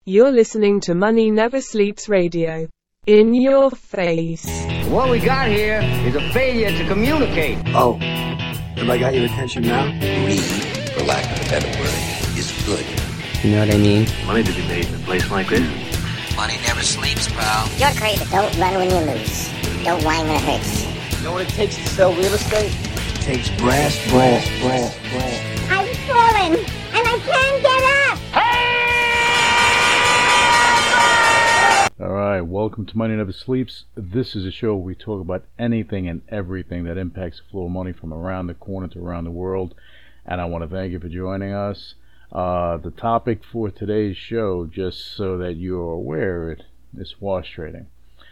You're listening to Money Never Sleeps Radio. In your face. What we got here is a failure to communicate. Oh, have I got your attention now? Greed, for lack of a better word, is good. You know what I mean? Money to be made in a place like this. Money never sleeps, pal. You're crazy. Don't run when you lose. Don't whine when it hurts. You know what it takes to sell real estate? It takes brass. I've fallen, and I can't get up. Alright, welcome to Money Never Sleeps. This is a show where we talk about anything and everything that impacts the flow of money from around the corner to around the world. And I want to thank you for joining us. The topic for today's show, just so that you are aware, is wash trading.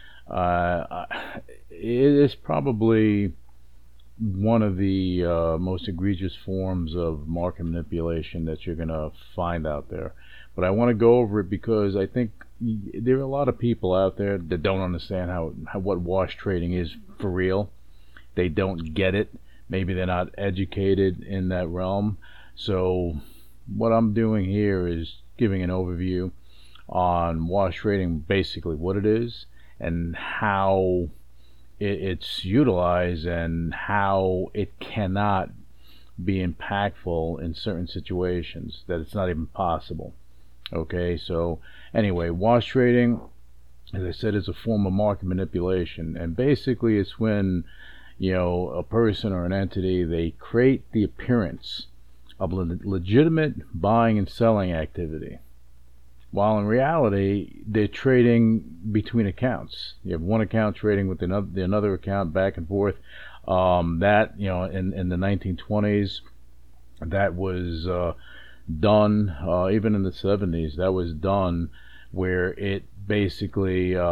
It is probably one of the most egregious forms of market manipulation that you're going to find out there. But I want to go over it because I think there are a lot of people out there that don't understand what wash trading is for real. They don't get it. Maybe they're not educated in that realm. So what I'm doing here is giving an overview on wash trading, basically what it is and how it's utilized and how it cannot be impactful in certain situations, that it's not even possible. Okay, so anyway, wash trading, as I said, is a form of market manipulation, and basically it's when, a person or an entity, they create the appearance of legitimate buying and selling activity, while in reality they're trading between accounts. You have one account trading with another account back and forth. In the 1920s, that was done, even in the 70s, that was done where it basically you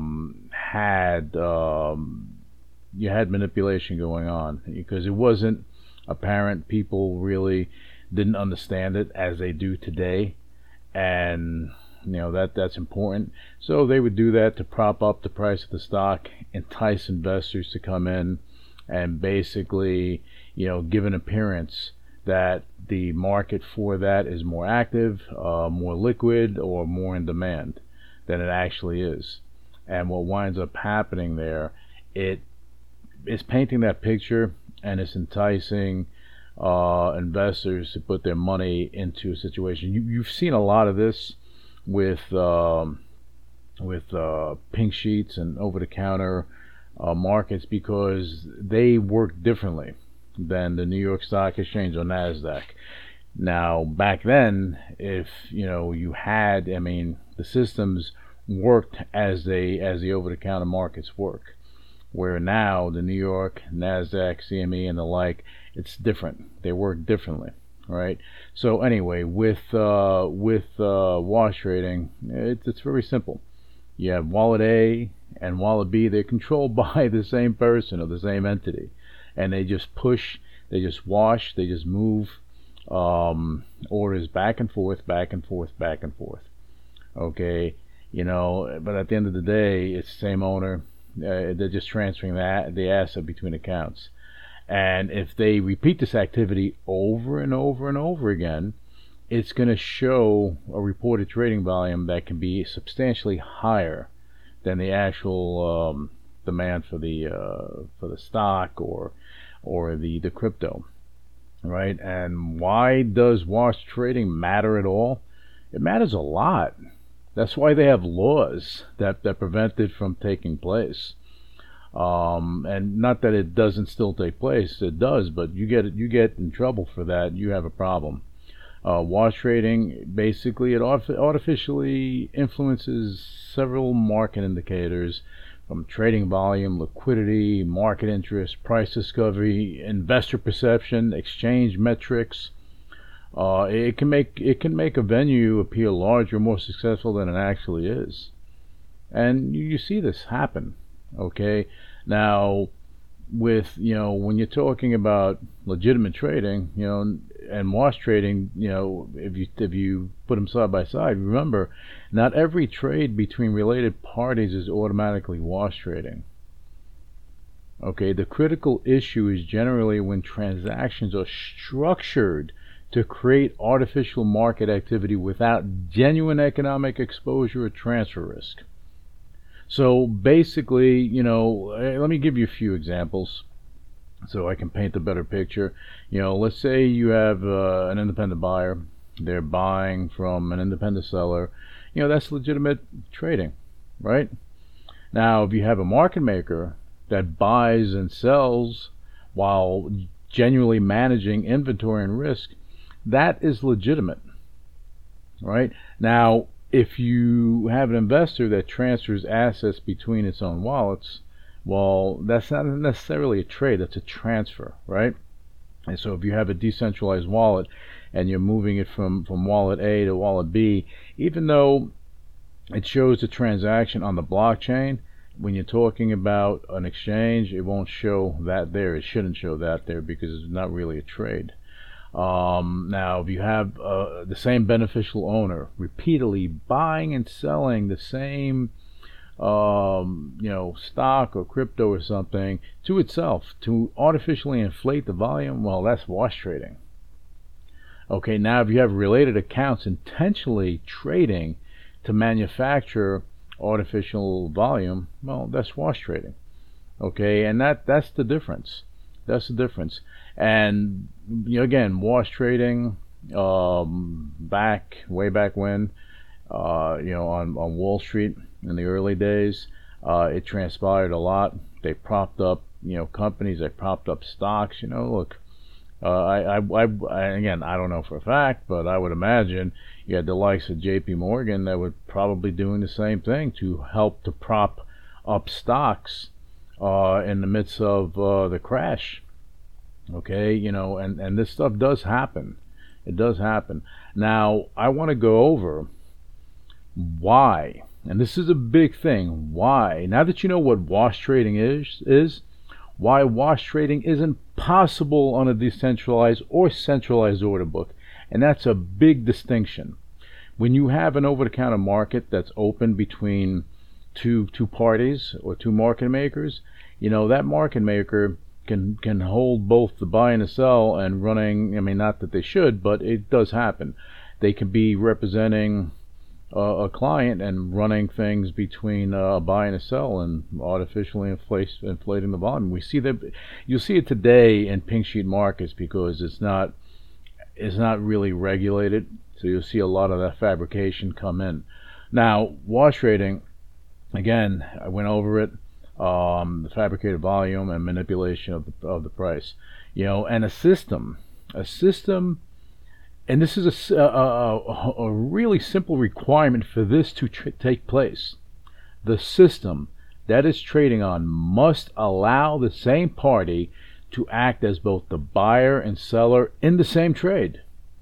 had manipulation going on because it wasn't apparent. People really didn't understand it as they do today, and that's important. So they would do that to prop up the price of the stock, entice investors to come in, and basically give an appearance that the market for that is more active, more liquid, or more in demand than it actually is. And what winds up happening there, it is painting that picture, and it's enticing investors to put their money into a situation. You've seen a lot of this with pink sheets and over-the-counter markets because they work differently than the New York Stock Exchange or NASDAQ. Now, back then, if you had, the systems worked as the over-the-counter markets work. Where now the New York, NASDAQ, CME, and the like, it's different. They work differently, right? So anyway, with wash trading, it's very simple. You have wallet A and wallet B. They're controlled by the same person or the same entity. And they just push, they just wash, they just move orders back and forth. Okay, but at the end of the day, it's the same owner. They're just transferring the asset between accounts. And if they repeat this activity over and over and over again, it's going to show a reported trading volume that can be substantially higher than the actual demand for the stock or the crypto, right? And why does wash trading matter at all? It matters a lot. That's why they have laws that prevent it from taking place. And not that it doesn't still take place, it does, but you get in trouble for that. You have a problem. Wash trading, basically, it artificially influences several market indicators, from trading volume, liquidity, market interest, price discovery, investor perception, exchange metrics. It can make a venue appear larger, more successful than it actually is, and you see this happen. Okay, now with when you're talking about legitimate trading, and wash trading, if you put them side by side, remember, not every trade between related parties is automatically wash trading. Okay, the critical issue is generally when transactions are structured to create artificial market activity without genuine economic exposure or transfer risk. So basically, let me give you a few examples so I can paint a better picture. Let's say you have an independent buyer. They're buying from an independent seller. That's legitimate trading, right? Now, if you have a market maker that buys and sells while genuinely managing inventory and risk, that is legitimate, right? Now, if you have an investor that transfers assets between its own wallets, well, that's not necessarily a trade, that's a transfer, right? And so if you have a decentralized wallet and you're moving it from wallet A to wallet B, even though it shows the transaction on the blockchain, when you're talking about an exchange, it won't show that there. It shouldn't show that there because it's not really a trade. Now, if you have the same beneficial owner repeatedly buying and selling the same stock or crypto or something to itself to artificially inflate the volume, well, that's wash trading. Okay, now if you have related accounts intentionally trading to manufacture artificial volume, well, that's wash trading. Okay, and that's the difference. That's the difference. And again, wash trading, way back when, on Wall Street in the early days, it transpired a lot. They propped up, companies. They propped up stocks. Look, again, I don't know for a fact, but I would imagine you had the likes of J.P. Morgan that were probably doing the same thing to help to prop up stocks in the midst of the crash. Okay, and this stuff does happen. It does happen. Now, I want to go over why, and this is a big thing, why, now that you know what wash trading is why wash trading isn't possible on a decentralized or centralized order book. And that's a big distinction. When you have an over-the-counter market that's open between two parties or two market makers, that market maker can hold both the buy and the sell and running, not that they should, but it does happen. They can be representing a client and running things between a buy and a sell and artificially inflating the volume. We see that. You'll see it today in pink sheet markets because it's not really regulated, so you'll see a lot of that fabrication come in. Now, wash trading, again, I went over it, the fabricated volume and manipulation of the price, and a system, and this is a really simple requirement for this to take place. The system that is trading on must allow the same party to act as both the buyer and seller in the same trade.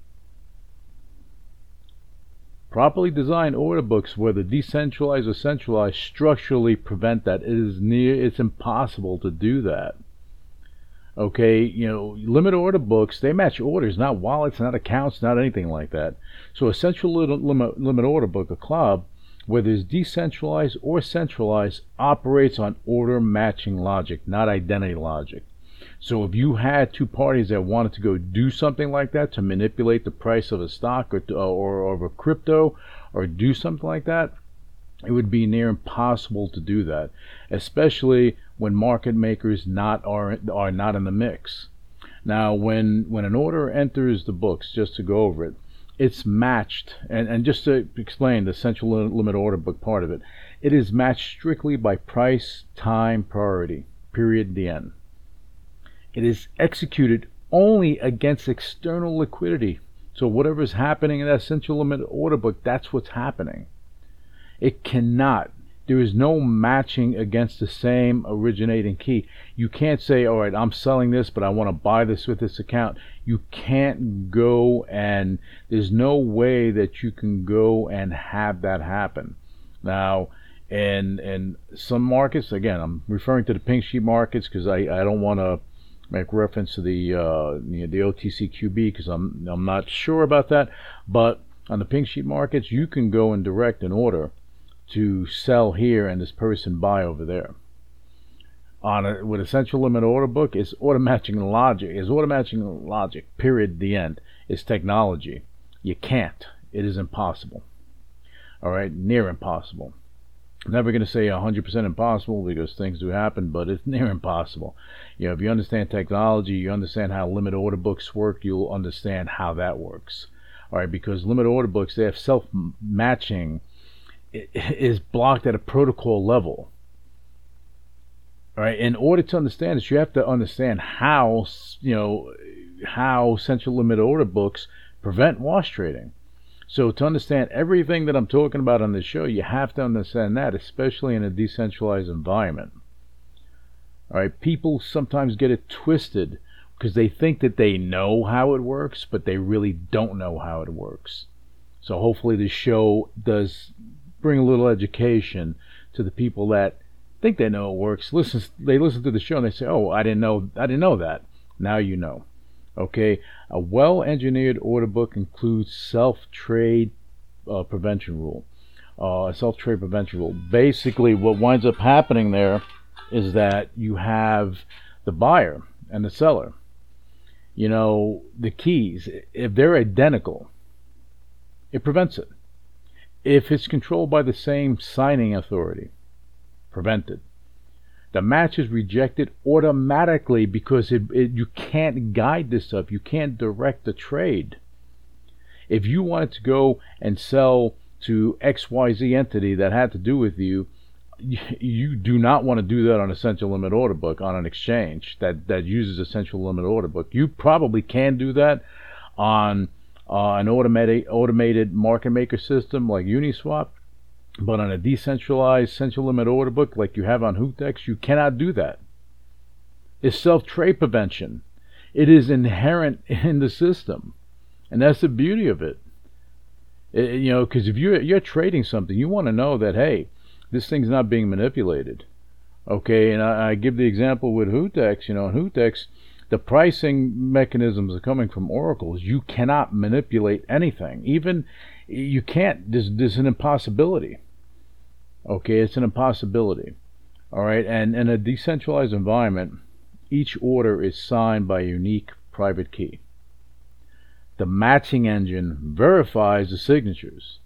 Properly designed order books, whether decentralized or centralized, structurally prevent that. It's impossible to do that. Okay, limit order books, they match orders, not wallets, not accounts, not anything like that. So a central limit order book, a club, whether it's decentralized or centralized, operates on order matching logic, not identity logic. So if you had two parties that wanted to go do something like that to manipulate the price of a stock or of a crypto or do something like that, it would be near impossible to do that, especially when market makers are not in the mix. Now, when an order enters the books, just to go over it, it's matched, and just to explain the central limit order book part of it, it is matched strictly by price, time, priority, period, the end. It is executed only against external liquidity. So whatever is happening in that central limit order book, that's what's happening. It cannot. There is no matching against the same originating key. You can't say, all right, I'm selling this, but I want to buy this with this account. You can't go, and there's no way that you can go and have that happen. Now, in some markets, again, I'm referring to the pink sheet markets because I don't want to make reference to the OTCQB because I'm not sure about that. But on the pink sheet markets, you can go and direct an order to sell here and this person buy over there. With a central limit order book, it's order matching logic. Period. The end. is technology. You can't. It is impossible. All right, near impossible. I'm never going to say 100% impossible because things do happen, but it's near impossible. You know, if you understand technology, you understand how limit order books work, you'll understand how that works. All right, because limit order books, they have self-matching is blocked at a protocol level. All right, in order to understand this, you have to understand how, you know, how central limit order books prevent wash trading. So to understand everything that I'm talking about on this show, you have to understand that, especially in a decentralized environment. All right, people sometimes get it twisted because they think that they know how it works, but they really don't know how it works. So hopefully this show does bring a little education to the people that think they know it works. They listen to the show and they say, "Oh, I didn't know that." Now you know. Okay, a well-engineered order book includes self-trade prevention rule. A self-trade prevention rule. Basically, what winds up happening there is that you have the buyer and the seller. You know, the keys, if they're identical, it prevents it. If it's controlled by the same signing authority, prevented. The match is rejected automatically because you can't guide this stuff. You can't direct the trade. If you wanted to go and sell to XYZ entity that had to do with you, you do not want to do that on a central limit order book on an exchange that uses a central limit order book. You probably can do that on an automated market maker system like Uniswap. But on a decentralized central limit order book like you have on Hootex, you cannot do that. It's self-trade prevention. It is inherent in the system. And that's the beauty of it. You know, because if you're trading something, you want to know that, hey, this thing's not being manipulated. Okay, and I give the example with Hootex. You know, in Hootex, the pricing mechanisms are coming from oracles. You cannot manipulate anything. Even you can't. There's an impossibility. Okay, it's an impossibility. All right, and in a decentralized environment, each order is signed by a unique private key. The matching engine verifies the signatures.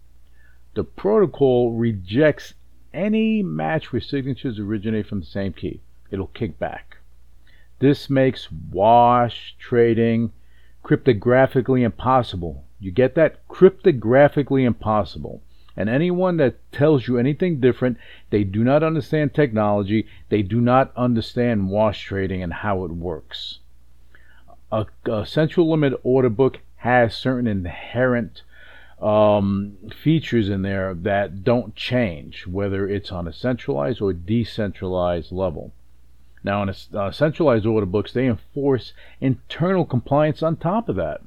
The protocol rejects any match where signatures originate from the same key. It'll kick back. This makes wash trading cryptographically impossible. You get that? Cryptographically impossible. And anyone that tells you anything different, they do not understand technology. They do not understand wash trading and how it works. A central limit order book has certain inherent features in there that don't change, whether it's on a centralized or decentralized level. Now, in a centralized order books, they enforce internal compliance on top of that.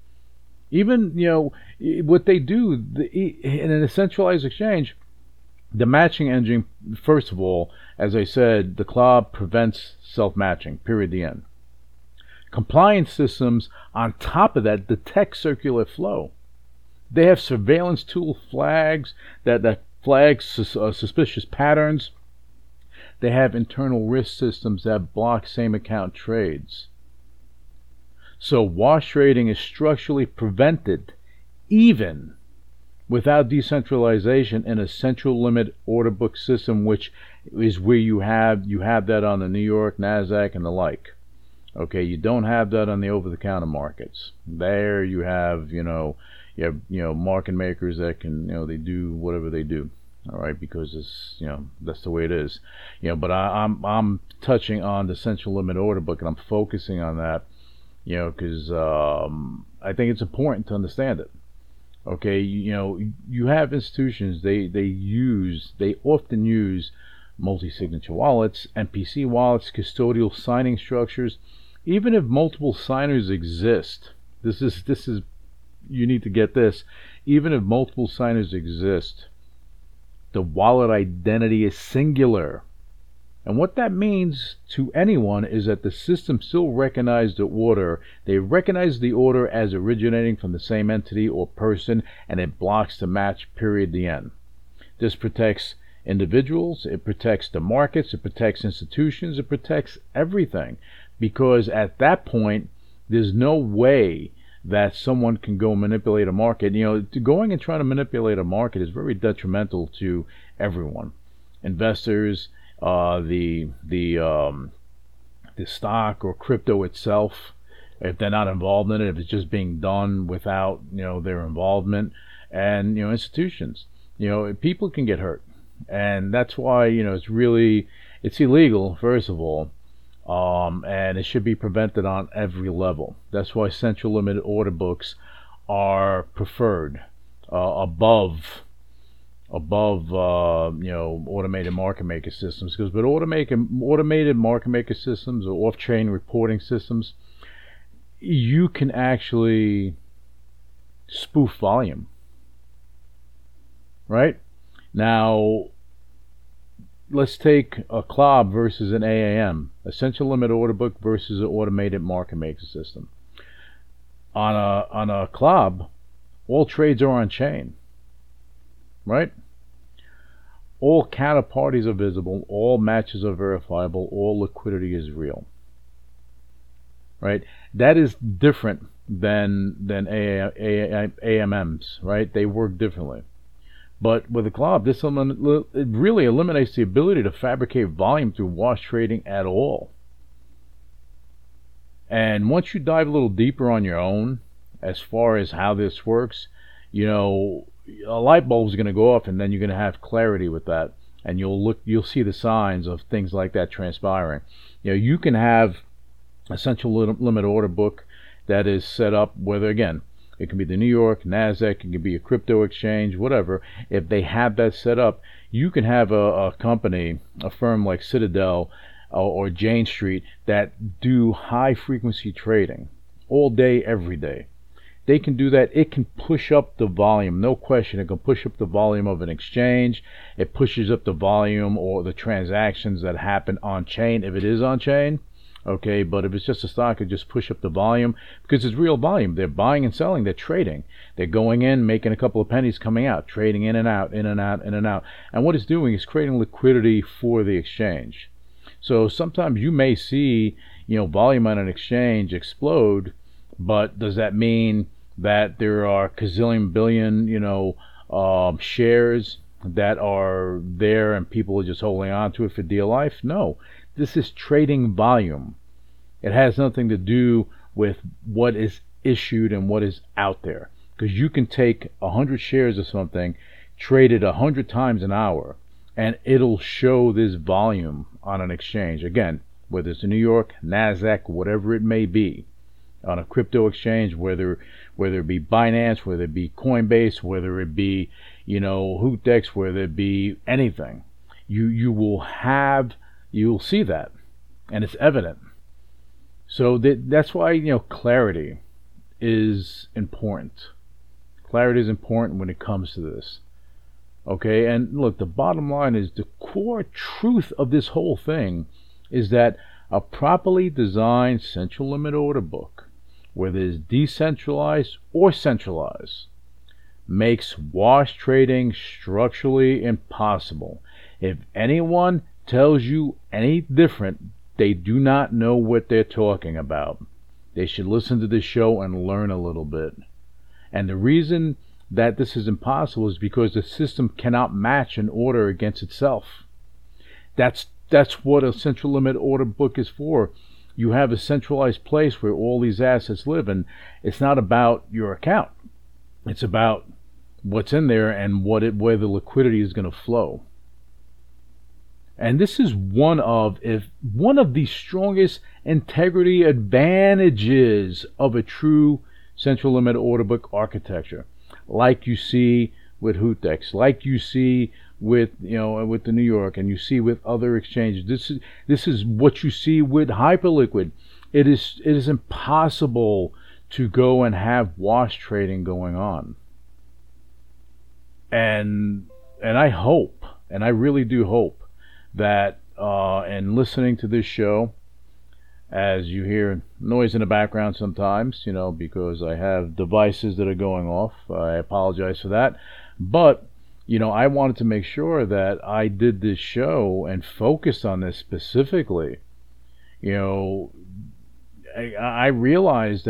Even, you know, what they do in a centralized exchange, the matching engine, first of all, as I said, the CLOB prevents self-matching, period, the end. Compliance systems, on top of that, detect circular flow. They have surveillance tool flags that flag suspicious patterns. They have internal risk systems that block same account trades. So wash trading is structurally prevented even without decentralization in a central limit order book system, which is where you have that on the New York, NASDAQ, and the like. Okay, you don't have that on the over-the-counter markets. There you have, market makers that can, they do whatever they do. All right, because it's, that's the way it is. But I'm touching on the central limit order book, and I'm focusing on that, because I think it's important to understand it. Okay, you have institutions, they often use multi-signature wallets, MPC wallets, custodial signing structures. Even if multiple signers exist, this is you need to get this. Even if multiple signers exist, the wallet identity is singular. And what that means to anyone is that the system still recognizes the order. They recognize the order as originating from the same entity or person, and it blocks the match, period, the end. This protects individuals, it protects the markets, it protects institutions, it protects everything. Because at that point, there's no way that someone can go manipulate a market. Going and trying to manipulate a market is very detrimental to everyone, investors, the stock or crypto itself, if they're not involved in it, if it's just being done without their involvement, and institutions. People can get hurt, and that's why it's illegal, first of all. And it should be prevented on every level. That's why central limit order books are preferred above automated market maker systems. Because with automated market maker systems or off-chain reporting systems, you can actually spoof volume. Right? Now, let's take a CLOB versus an AAM, a central limit order book versus an automated market maker system. On a CLOB, all trades are on chain, right? All counterparties are visible, all matches are verifiable, all liquidity is real, right? That is different than AMMs, right? They work differently. But with the CLOB, it really eliminates the ability to fabricate volume through wash trading at all. And once you dive a little deeper on your own, as far as how this works, a light bulb is going to go off, and then you're going to have clarity with that, and you'll see the signs of things like that transpiring. You can have a central limit order book that is set up, whether again, it can be the New York, NASDAQ, it can be a crypto exchange, whatever. If they have that set up, you can have a company, a firm like Citadel or Jane Street that do high frequency trading all day, every day. They can do that. It can push up the volume, no question. It can push up the volume of an exchange. It pushes up the volume or the transactions that happen on chain, if it is on chain. Okay, but if it's just a stock, it just push up the volume because it's real volume. They're buying and selling. They're trading. They're going in, making a couple of pennies, coming out, trading in and out, in and out, in and out. And what it's doing is creating liquidity for the exchange. So sometimes you may see, volume on an exchange explode, but does that mean that there are gazillion billion, shares that are there and people are just holding on to it for dear life? No. This is trading volume. It has nothing to do with what is issued and what is out there. Because you can take 100 shares of something, trade it 100 times an hour, and it'll show this volume on an exchange. Again, whether it's New York, NASDAQ, whatever it may be, on a crypto exchange, whether it be Binance, whether it be Coinbase, whether it be, Hootex, whether it be anything, you'll see that, and it's evident. So that's why clarity is important. Clarity is important when it comes to this. Okay, and look, the bottom line is the core truth of this whole thing is that a properly designed central limit order book, whether it's decentralized or centralized, makes wash trading structurally impossible. If anyone tells you any different, they do not know what they're talking about. They should listen to this show and learn a little bit. And the reason that this is impossible is because the system cannot match an order against itself. That's what a central limit order book is for. You have a centralized place where all these assets live, and it's not about your account. It's about what's in there and where the liquidity is going to flow. And this is one of the strongest integrity advantages of a true central limit order book architecture, like you see with Hootex, like you see with the New York, and you see with other exchanges. This is what you see with Hyperliquid. It is impossible to go and have wash trading going on. And I hope, and I really do hope, that in listening to this show, as you hear noise in the background sometimes, because I have devices that are going off, I apologize for that, but I wanted to make sure that I did this show and focused on this specifically. I realized that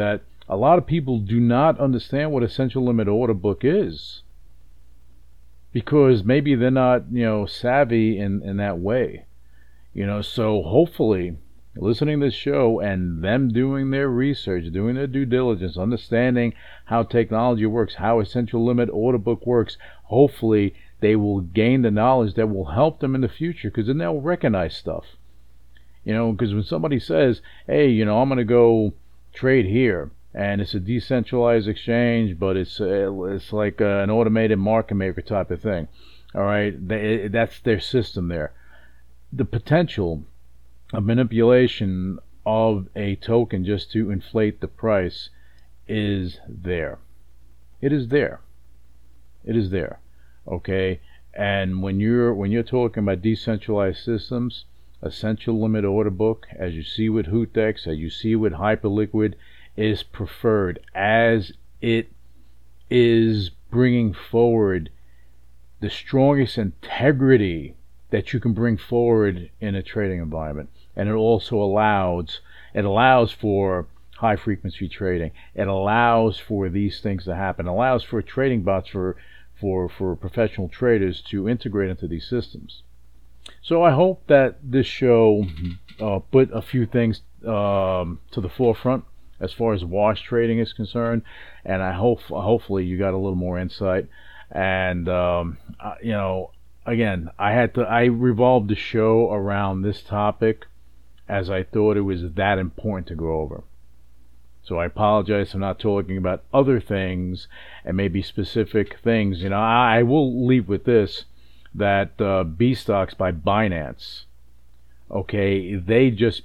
A lot of people do not understand what essential limit order book is, because maybe they're not, savvy in that way. So hopefully listening to this show and them doing their research, doing their due diligence, understanding how technology works, how essential limit order book works, hopefully they will gain the knowledge that will help them in the future, because then they'll recognize stuff. Because when somebody says, hey, I'm going to go trade here, and it's a decentralized exchange, but it's like an automated market maker type of thing. All right, that's their system there. The potential of manipulation of a token just to inflate the price is there. It is there. It is there. Okay, and when you're talking about decentralized systems, essential limit order book, as you see with Hootex, as you see with Hyperliquid, is preferred, as it is bringing forward the strongest integrity that you can bring forward in a trading environment. And it also allows for high frequency trading. It allows for these things to happen. It allows for trading bots for professional traders to integrate into these systems. So I hope that this show put a few things to the forefront as far as wash trading is concerned, and I hopefully you got a little more insight. And again, I revolved the show around this topic as I thought it was that important to go over. So I apologize for not talking about other things and maybe specific things. I will leave with this, that B stocks by Binance, okay, they just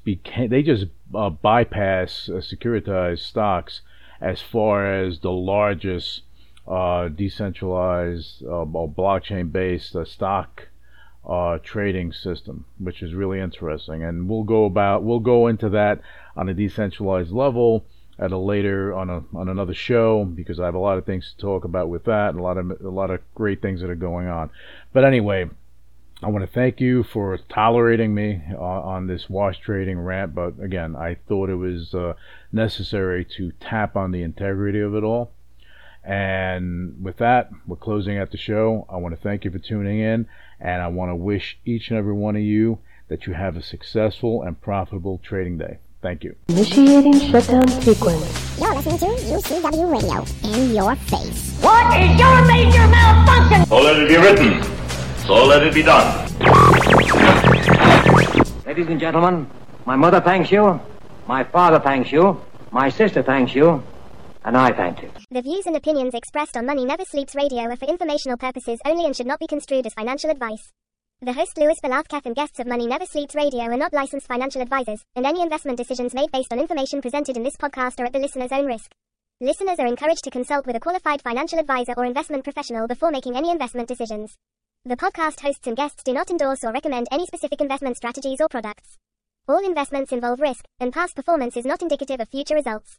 bypass securitized stocks as far as the largest decentralized or blockchain-based stock trading system, which is really interesting. And we'll go into that on a decentralized level at a later on another show, because I have a lot of things to talk about with that, and a lot of great things that are going on. But anyway, I want to thank you for tolerating me on this wash trading rant. But again, I thought it was necessary to tap on the integrity of it all. And with that, we're closing out the show. I want to thank you for tuning in, and I want to wish each and every one of you that you have a successful and profitable trading day. Thank you. Initiating shutdown sequence. You're listening to UCW Radio. In your face. What is your major malfunction? So let it be written. So let it be done. Ladies and gentlemen, my mother thanks you, my father thanks you, my sister thanks you, and I thank you. The views and opinions expressed on Money Never Sleeps Radio are for informational purposes only and should not be construed as financial advice. The host Louis Belafkath and guests of Money Never Sleeps Radio are not licensed financial advisors, and any investment decisions made based on information presented in this podcast are at the listener's own risk. Listeners are encouraged to consult with a qualified financial advisor or investment professional before making any investment decisions. The podcast hosts and guests do not endorse or recommend any specific investment strategies or products. All investments involve risk, and past performance is not indicative of future results.